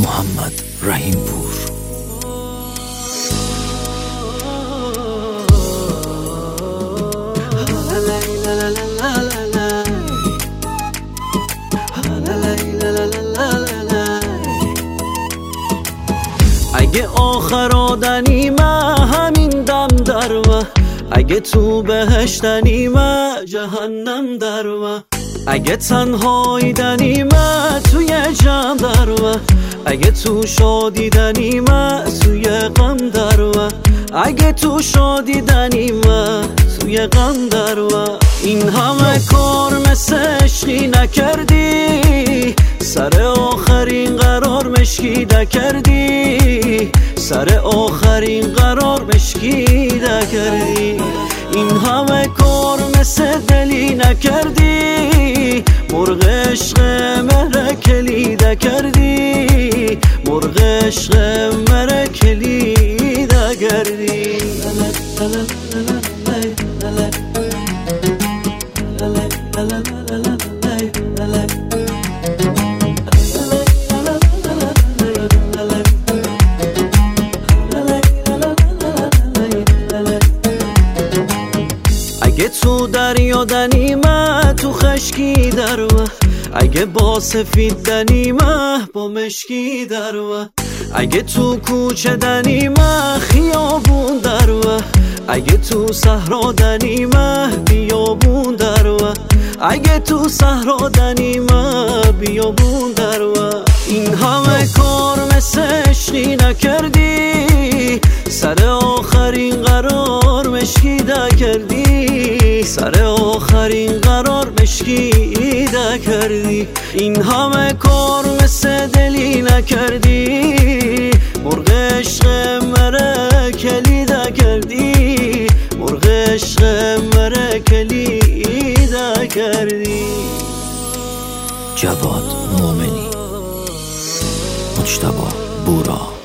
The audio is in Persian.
محمد رحیم پور. اگه آخر آدنیمه همین دم درمه، اگه تو بهشتنیمه جهنم درمه، اگه تنهایی دنیمه توی جمع درمه، اگه تو شادی دنیمه توی غم درمه، اگه تو شادی دنیمه توی غم درمه. این همه کار مثل عشقی نکردی، سر آخرین قرار مشکیده کردی، سر آخرین قرار مشکیده کردی. این همه کار مثل دلی نکردی، مرغ عشق مره کلیده کردی، مرغ عشق مره کلیده کردی. اگه تو دریا دنیمه تو خشکی درمه، اگه با سفید دنیمه با مشکی درمه، اگه تو کوچه دنیمه خیابون درمه، اگه تو صحرا دنیمه بیابون درمه، اگه تو صحرا دنیمه بیابون درمه. این همه کار مثل عشقی نکردی، سر آخرین قرار مشکیده کردی، سر آخرین قرار مشکیده کردی. این همه کار مثل دلی نکردی، مرغ عشق مره کلیده کردی، مرغ عشق مره کلیده کردی. جواد مومنی، مجتبی بورا.